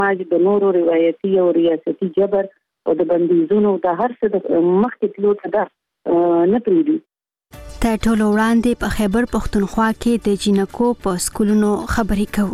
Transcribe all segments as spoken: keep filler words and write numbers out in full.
ماج د نورو روایتي او ریاستي جبر او د بندیزونو د هر څه د مخکې تلو ته دا نه پریږدي. تر ټولو وړاندې په خیبر پښتونخوا کې د جنکو په سکولونو خبرې کوو.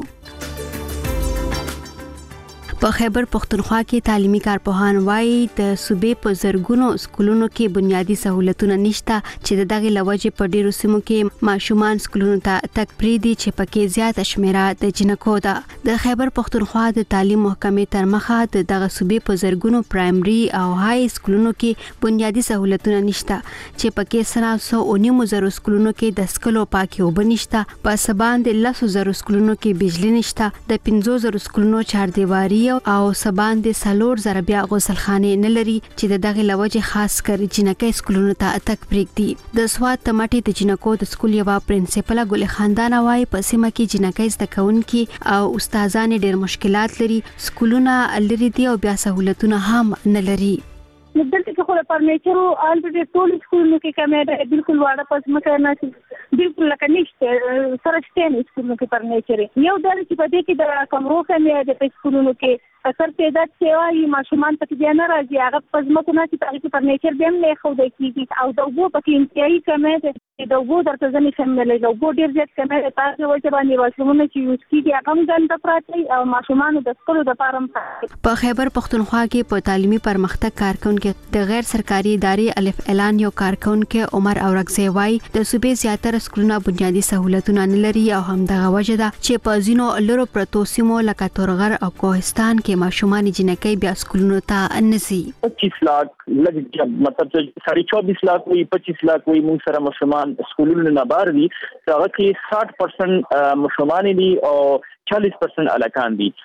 په خیبر پښتونخوا کې تعلیمي کارپوهان وایي د صوبې په زرګونو سکولونو کې بنیادی سہولتونه نشته چې د دغه لوجې په ډیرو سیمو کې ماشومان سکولونو ته تک پریدي چې پکې زیات شمیره د جنکو ده. د خیبر پښتونخوا د تعلیم محکمې تر مخه د دغه صوبې په زرګونو پرایمري او های سکولونو کې بنیادی سہولتونه نشته چې پکې سره سو اونیمو زرو سکولونو کې د سکلو پاکي اوبه نشته، په سبان د لسو زرو سکولونو کې بجلی نشته، د پنځو زرو سکولونو چاردیواري او سبان د سالور زره بیا غسلخانه نه لري چې د دغه لوجه خاص کر جنکې سکولونو ته تک پریږدي. د سواد تمټي د جنکو د سکول یو پرنسپل ګل خاندان وايي په سیمه کې جنکې زده کوونکي او استادان ډېر مشکلات لري، سکولونه لري دي او بیا سہولتونه هم نه لري. دلته کې خو د فرنیچر او الټ ټول سکولونو کې کمه ده، بالکل واړه پس مکه نه بالکل لکه نشته سره شته نه سکولونو کې فرنیچر یو ډول چې په دې کې د کمرو کمه ده په سکولونو کې اثر پیدا شوی ماشومان پکې بیا نه راځي، هغه پزمکو نه چې په فرنیچر به هم نه خو د کیږي او د وګو پکې انتهایی کمه ده، د وګو درته ځنې شاملې د وګو ډیر زیات کمه ده. تاسو وایي چې باندې واشرومونه چې یوز کیږي هغه هم ځان ته پراته او ماشومان د سکولو د فارم په خیبر پښتونخوا کې په تعلیمي پرمختګ کارکونکو د غیر سرکاري ادارې الف اعلان یو کارکونکو عمر اورغزی وايي د صوبې زیاتره سکولونه بنیادی سہولتونه نه لري او هم دغه وجه ده چې په ځینو لرو پروتو سیمو لکه تورغر او کوهستان کې ماشومان جنکې بیا سکولونو ته نسی. پچیس لاکھ لګ مطلب ساڑھے چوبیس لاکھ وي پچیس لاکھ وي موږ سره ماشومان سکولونو نه بار دي، هغه کې ساٹھ پرسنٹ ماشومان دي او چالیس پرسنٹ الکان دي.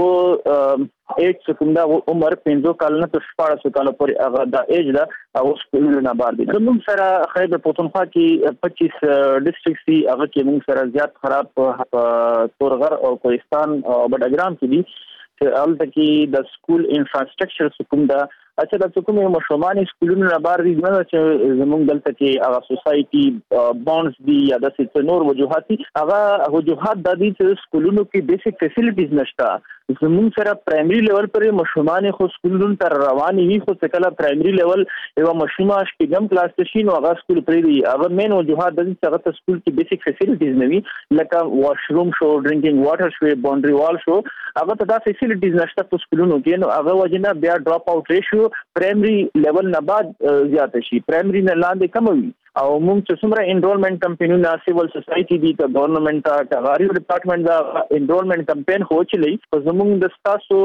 هغه ایج څخه د عمر پنځه کال نه تر شپږ کال پورې هغه د ایج دا او سکولونو نه بار دي. موږ سره خیبر پښتونخوا کې پچیس ډسټرکټس دي، هغه کې موږ سره زیات خراب تورغر او کوهستان او بډاګرام کې دي چې البته کې د سکول انفراستراکچر کوم دا اچھا د کومه مشرومان سکولونو نه بار دي نه چې زموږ دلته کې هغه سوسايټي بانډز دي یا د څه نور وجوهات هغه وجوهات د دې سکولونو کې بیسیک فیسیلیټیز نشته. زموږ سره پرایمري لیول پر مشرومان خو سکولونو تر رواني وي، خو څکله پرایمري لیول یو مشرومه شپږم کلاس ته شي نو هغه سکول پرې دی. هغه مین وجوهات د دې هغه سکول کې بیسیک فیسیلیټیز نه وي لکه واشروم شو، ډرینکینګ واټر شو، باونډري وال شو، هغه ته دا فیسیلیټیز نشته په سکولونو کې. نو هغه وجنه بیا ډراپ اوټ ریشیو پرایمري لیول نه بعد زیات شي، پرایمري نه لاندې کم وي. او موږ چې څومره انرولمنت کمپینونه سیول سوسايټي دي ته گورنمنت ته کاغاري ډپارټمنټ دا انرولمنت کمپین خو چلی په زموږ د تاسو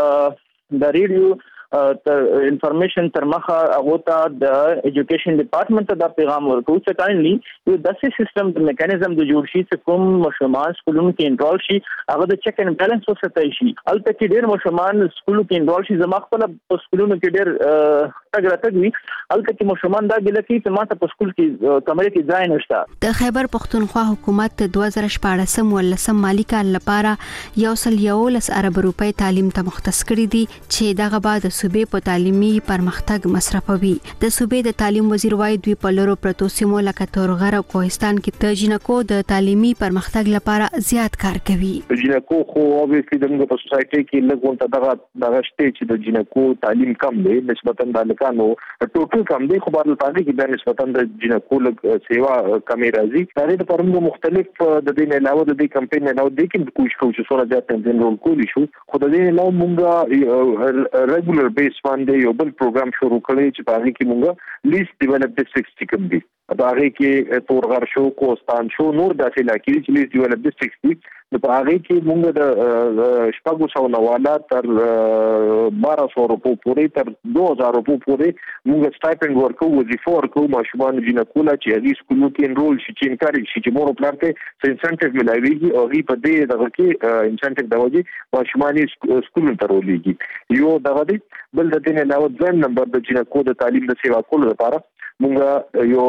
د ریډیو تر انفارمیشن تر مخه هغه ته د ایجوکیشن ډپارټمنټ ته دا پیغام ورکوي چې کاینلی یو داسې سیستم د میکانیزم د جوړ شي چې کوم مشرومان سکولونو کې انرول شي هغه د چیک اینڈ بیلنس وساتای شي. البته کې ډېر مشرومان سکولونو کې انرول شي زما خپل په سکولونو کې ډېر تګ راتګ وي، البته کې مشرومان دا ګل کوي چې ماته په سکول کې کمرې کې ځای نشته. د خیبر پښتونخوا حکومت د دوه زره شپږ ولسم مالی کال لپاره یو سل یولس ارب روپۍ تعلیم ته مختص کړی دي چې دغه بعد صوبې په تعلیمي پرمختګ مصرفوي. د صوبې د تعلیم وزیر وايي دوی په لرو پروتو سیمو لکه تورغر او کوهستان کې د جنکو د تعلیمي پرمختګ لپاره زیات کار کوي. جنکو خو اوبېسلی دغه په سوسايټي کې لږ دغه دغه شته چې د جنکو تعلیم کم دی نسبتا د الکانو ټوټل کم دی، خو بهر پاره کې د نسبتا د جنکو لږ سیوا کمې راځي. هغه د پرمو مختلف د دې نه علاوه د دې کمپاین نه علاوه د کې کوشش کوو چې څوره زیات تنظیم کولی شو، خو د دې علاوه موږ ریګولر بیس باندې یو بل پروګرام شروع کړی چې په هغه کې موږ لیست ډیولپ ډسټرکټس کوم دي په هغه کې تورغر شو، کوهستان شو، نور داسې علاقې چې لیست ډیولپ ډسټرکټس دي نو په هغه کې موږ د شپږ سوه نواله تر بارہ سو روپو پورې تر دو هزار روپو پورې موږ سټایپنډ ورکو، وظیفه ورکو ماشومان جنکو لا چې هغه سکولونو کې انرول شي چې انکارج شي چې مور پلان ته انسنټیو ملایويږي او هی په دې دغه کې انسنټیو د وجې ماشومان سکولونو ته ورولېږي. یو دغه دی بل د دې نه علاوه ځم نمبر د جنکو د تعلیم د سیوا کولو لپاره موږ یو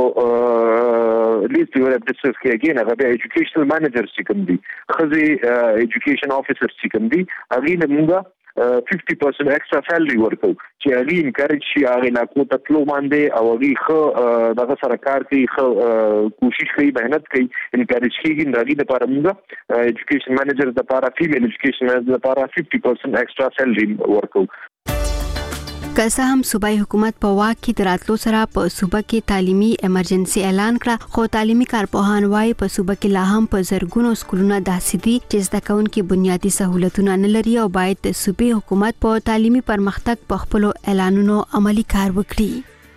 لیست یو ډسکس کې اګین هغه د ایجوکیشنل مانیجر چې کوم دي خزي ایجوکیشن افیسر چې کوم دي هغه موږ fifty percent extra salary ورکو چې هغه انکریج شي هغه علاقو ته تلو باندې او هغه خو دغه سرکار کوي خو کوشش کوي مهنت کوي انکریج کیږي د دې لپاره موږ ایجوکیشن مانیجر د لپاره فیمیل ایجوکیشن مانیجر د لپاره fifty percent extra salary ورکو. که څه هم صوبایي حکومت په واک کې د راتلو سره په صوبه کې تعلیمي ایمرجنسي اعلان کړه خو تعلیمي کارپوهان وايي په صوبه کې لا هم په زرګونو سکولونه داسې دي چې زده کوونکي بنیادي سہولتونه نه لري او باید د صوبایي حکومت په تعلیمي پرمختګ په خپل اعلانونو عملی کار وکړي.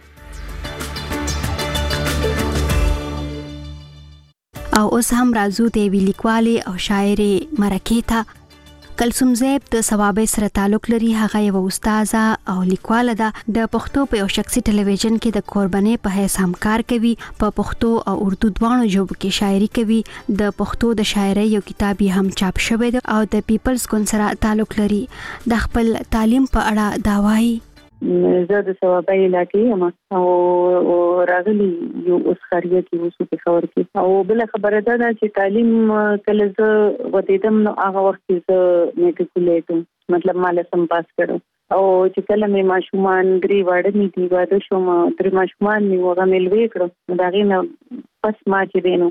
او اوس هم راځو د وی لیکوالي او شاعرې مرکې ته. کلثوم زیب د ثوابه سره تعلق لري. هغه یو استاده او لیکواله ده. د پښتو په یو شخصي ټلویزیون کې د قربانې په حیث هم کار کوي. په پښتو او اردو دواړو ژبو کې شاعري کوي. د پښتو د شاعرۍ یو کتاب هم چاپ شوی دی او د پیپلز ګوند سره تعلق لري. د خپل تعلیم په اړه دا وایي. زه د ثوابه علاقې یم او راغلی یو اوس خاریه کې اوسو په خبر کې او بل خبره ده چې تعلیم کله زه ودیدم نو هغه وخت زه میټریکولیټ مطلب مال سم پاس کړو او چې کله مې ماشومان درې واړه مې دی واده شوم درې ماشومان مې وغه مې لوي کړو دا غینه پس ما چې دینو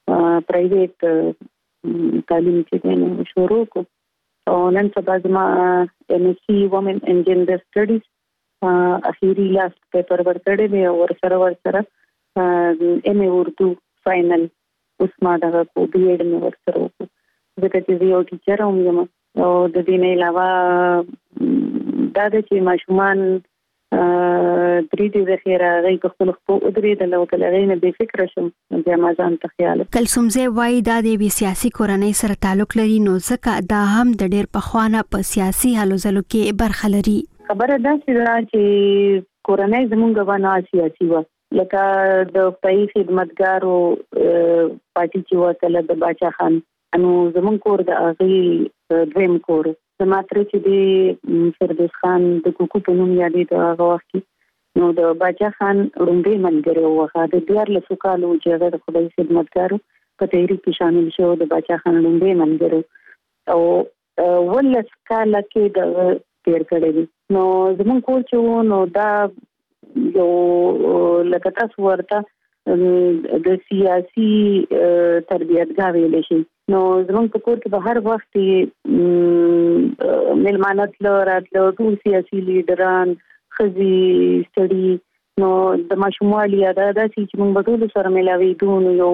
پرایویټ تعلیم چې دینو شروع کو او نن سبا زما ام ایس سی وومن ان جنډر سټډیز اخیری لاست پیپر ورکړی دی او ورسره ورسره ام ای اردو فائنل اوس ما دا کو بي ایډ مې ورسره وکړو ځکه چې یو ټیچر هم یم او د دې نه علاوه دا چې ماشومان درې دې ذخیره غي خپل خپل درې د لوکل غي نه بې فکر شم د امازان ته خیال. کلثوم زیب وايي دا د سیاسي کورنۍ سره تعلق لري نو ځکه دا هم د ډېر پخوانه په سیاسي هلو ځلو کې برخه لري. خبره ده چې کورنۍ زمونږ باندې سیاسي و لکه د پای خدمتګارو پارټي چې وکړه د باچا خان انو زمونږ کور د اغي دریم کور زماتره چې د فردوس خان د کوکو په نوم یادې د هغه وخت نو د باچا خان رومبي منګره وغه د ډیر له سوکالو چې د خدای خدمتګارو په تحریک کې شامل شو د باچا خان رومبي منګره او ولس کاله کې د تیر کړی دي نو زمون کور چې نو دا یو لکه تاسو ورته د سیاسي تربیتګاه ویل شي نو زمون په کور کې به هر وخت ملمانت لراتلو ټول سیاسي لیډران خزي سړي نو د ماشوموالي یاد ده چې موږ په ټول سره ملاوي دون یو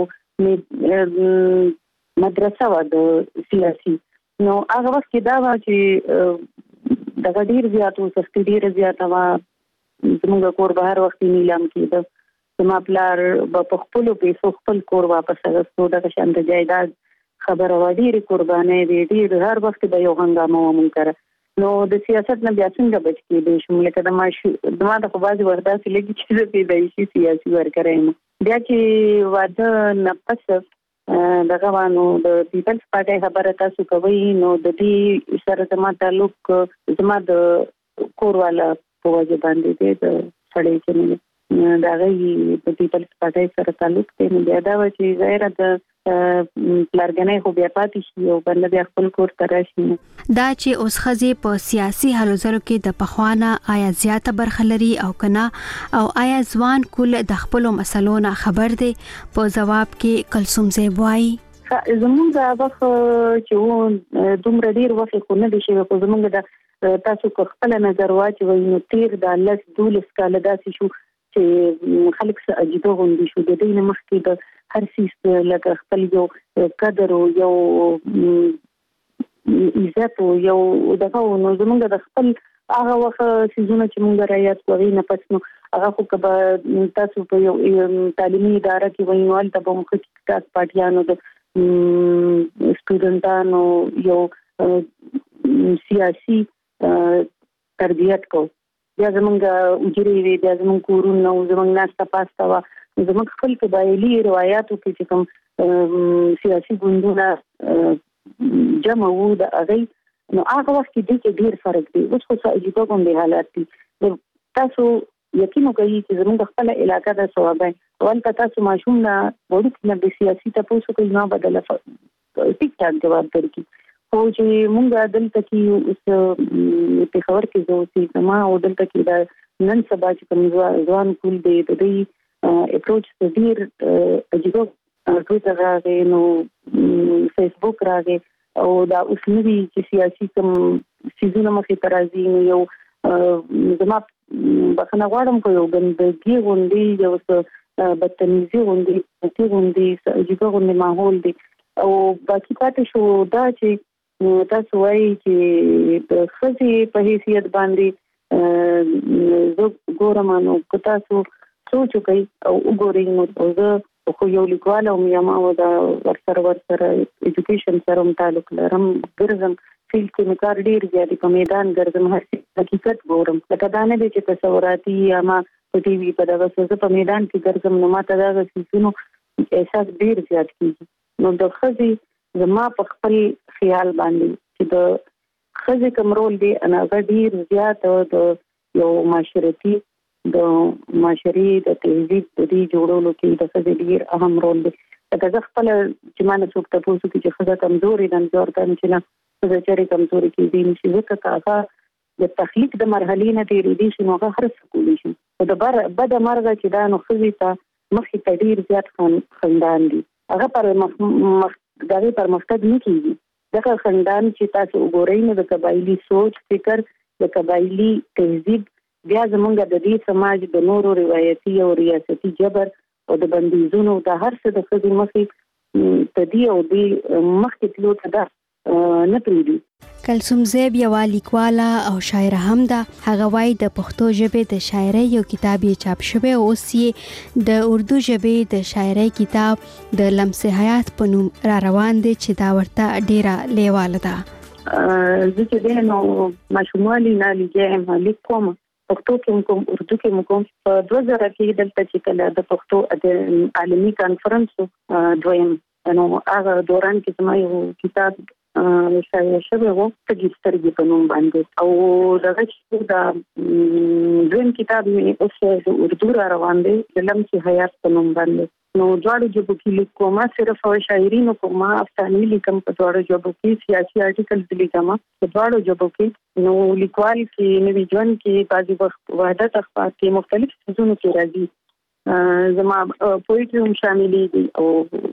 مدرسه و د سیاسي نو هغه وخت دا و چې دا ډیر زیاتو سختي ډیر زیاته وا زموږ کور به هر وخت نیلام کېده زما پلار په خپل پیسو خپل کور واپس راغستو د شان د جایداد خبره و ډیر قرباني دي ډیر هر وخت به یو هنګامه ومن کړه نو د سیاست نه بیا څنګه بچ کېدې شو لکه د ماشو د ما د خبازي وردا چې لګي چې په دایشي سیاسي ورکرایم بیا چې واده نه پس دغه وانو د پیپلز پارټي خبره تاسو کوي نو د دې سره زما تعلق زما د کورواله په وجه باندې دی د سړی چې دا غي د پیپلز پارټي سره تعلق دی نو بیا دا و چې ظاهر د پلارګنې خو بیا پاتې شي او بل بیا خپل کور ته راشي. دا چې اوس خزي په سیاسي هلو ځلو کې د پخوانه آیا زیاته برخه لري او کنه او آیا ځوان کول د خپل مسلو نه خبر دی په جواب کې کلثوم زیب وايي زموږ دا وخت چې دومره ډیر وخت خو نه دي شي په زموږ د تاسو خپل نظر واچوي نو تیر د لس دولس کال داسې شو چې خلک څه عجیبه غوندي شو د دې مخکې د هر څه لکه خپل یو قدر او یو عزت او یو دغه نو زمونږ د خپل هغه وخت سيزونه چې مونږ رايات کوي نه پس نو هغه خو کبه تاسو په یو تعلیمي اداره کې وینول ته به مخ کې تاسو پاتیانو د سټوډنټانو یو سیاسي تربیت کو بیا زمونږ اجري وی بیا زمونږ کورونه او زمونږ ناستا پاستا وا زمونږ خپل قبایلی روایتو کې چې کوم سیاسي ګوندونه جمع وو د اغي نو هغه وخت کې ډېر فرق دی اوس خو څه عجیب کوم دی حالات دي تاسو یقین کوي چې زمونږ خپل علاقې د ثوابه ولته تاسو ماشوم نه وړو کې د سیاسي تاسو کوي نه بدله ټیک ټاک جواب درکې خو چې مونږ دلته کې اوس په خبر کې زه اوسې ما او دلته کې دا نن سبا چې کوم ځوان کول دی د دې اپروچ ته ډیر عجیب ټویټر راغی نو فیسبوک راغی او دا اوس نوی چې سیاسي کوم سیزونه مخې ته راځي نو یو زما بخنه غواړم کو یو ګندګي غونډي یو څه بدتمیزي غونډي چې غونډي عجیب غونډي ماحول دی او باقي پاتې شو دا چې تاسو وایي چې د خزي په حیثیت باندې زه ګورم نو تاسو سوچ کوي او وګورئ نو زه خو یو لیکوال او میاما و دا ورسره ورسره ایجوکیشن سره تعلق لرم ګرځم فیلډ کې مې کار ډیر زیات په میدان ګرځم هر څه حقیقت ګورم لکه دا نه دي چې تصوراتي یا ما په ټي وي په دغه څه په میدان کې ګرځم نو ما ته دا څه احساس ډیر زیات کیږي نو د خزي زما په خپل خیال باندې چې د خزي کوم رول دی انا غډیر زیات د یو معاشرتي د معاشري د تهذیب د دې جوړولو کې د خزي ډیر اهم رول دی دا ځکه خپل چې مانه څوک تاسو کې چې خزه کمزوري د نظر ته چې نه د چاري کمزوري کې دي چې ځکه کاغه د تخلیق د مرحلې نه تیری دي چې نو هغه هر څه کولی شي او د بر بد مرغه چې دا نو خزي ته مخې ته ډیر زیات خندان دي هغه پر مخ دغه پر مختد نه کیږي دغه خندان چې تاسو وګورئ نو د قبایلی سوچ فکر د قبایلی تهذیب بیا زمونږ د دې سماج د نورو روایتي او ریاستي جبر او د بندیزونو د هر څه د خزي مخې تدی او دی مخکې تلو ته ده نه پریدي کلثوم زیب یو لیکواله او شاعره هم ده هغه وايي د پښتو ژبې د شاعرۍ یو کتاب یې چاپ شوی او اوس یې د اردو ژبې د شاعرۍ کتاب د لمس حیات په نوم را روان دی چې دا ورته ډیره لیواله ده زه چې ده نو ماشومالي نه لیکم لیکم پښتو کې کوم اردو کې کوم په دوه زره کې دلته چې کله د پښتو عالمي کانفرنس دویم نو هغه دوران کې زما یو کتاب شایع شوی و تګسترګي په نوم باندې او دغه چې دا دویم کتاب مې اوس د اردو را روان دی د لمس حیات په نوم باندې نو دواړو ژبو کې لیکم صرف شاعري نه کوم افسانې لیکم په دواړو ژبو کې سیاسي آرټیکل لیکم په دواړو ژبو کې نو لیکوال کې نوی ژوند کې بعضي وخت وحدت اخبار کې مختلف څیزونه کې راځي زما پویټری هم شاملې دي او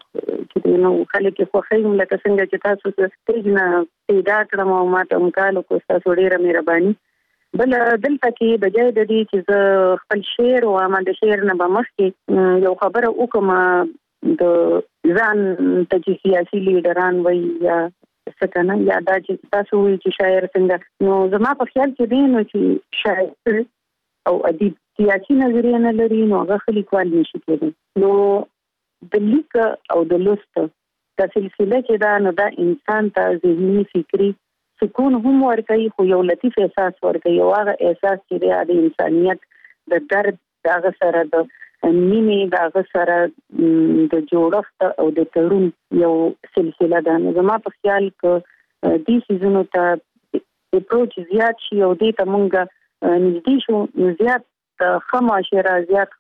چې نو خلک خو خیم لکه څنګه چې تاسو ته نه پیدا کړم او ما ته مکالو کو تاسو ډیره مهرباني بل دلته کې بجای د دې چې زه خپل شعر او ما د شعر نه به مخکې یو خبره وکم د ځان ته چې سیاسي لیډران وایي یا څنګه یا دا چې تاسو وایي چې شاعر څنګه نو زما په خیال کې دی نو چې شاعر او ادیب سیاسي نظریه نه لري نو هغه خلیکوال نشي کېدای نو د لیک او د لوست د سلسله کې دا نو دا انسان ته ذهني فکری سکون هم ورکوي خو یو لطیف احساس ورکوي او هغه احساس چې د انسانیت د درد دغه سره د مینې دغه سره د جوړښت او د تړون یو سلسله ده نو زما په خیال کې دې سيزونو ته اپروچ زیات شي او دې ته مونږه نږدې شو زیات ښه معاشره زیات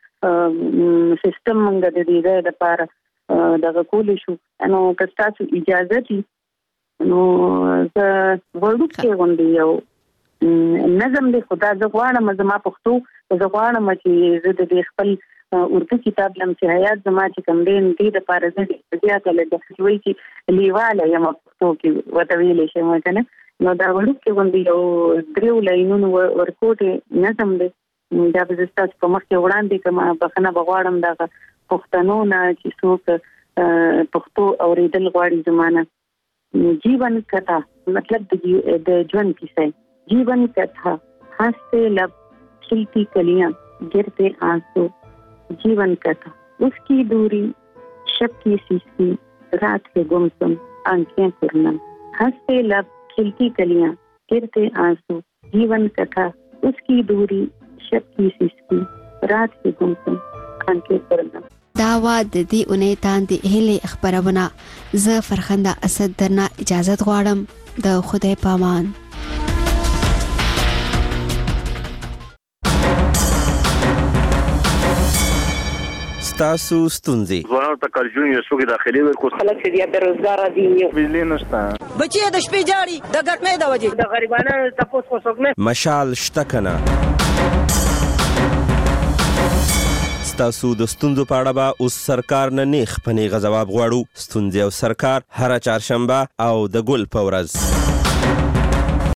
ښه سیستم مونږ د دې ځای لپاره دغه کولی شو نو که تاسو اجازه دي نو زه وړوکی غوندې یو نظم دی خو دا زه غواړم زما پښتو زه غواړم چې زه د دې خپل اردو کتاب لمس حیات زما چې کوم دی دې لپاره زه زیاته لږه وایي چې لیواله یم پښتو کې ورته ویلی شم که نه نو دا وړوکی غوندې یو دریو لاینونو ورکوټې نظم دی دا به زه ستاسو په مخ کې وړاندې کړم بخښنه به غواړم دغه پښتنو نه چې څوک پښتو اورېدل غواړي زما نه जीवन कथा मतलब द ژوند کیسه जीवन कथा हंसते लब खिलती कलियां गिरते आंसू जीवन कथा उसकी दूरी शब की सीसी रात के गुमसुम आंखें पुरना हंसते लब खिलती कलियां गिरते आंसू जीवन कथा उसकी दूरी शब की सीसी रात के गुमसुम आंखें पुरना داوا د دې اونۍ تاندې هلي خبرونه زه فرخنده اسد درنه اجازه غواړم د خدای پامان ستاسو ستونزې ځوانانو ته کارجون یو څوک داخلي ورکو خلک چې بیا بیروزګار دي بجلی نشته بچي د شپې جاړي د ګرمۍ د وجې د غریبانو تاسو کو څوک نه مشال شته کنه ستاسو د ستونزو په اړه به اوس سرکار نه نیغ په نیغه ځواب غواړو. ستونزې او سرکار هره چهارشنبه او د ګل په ورځ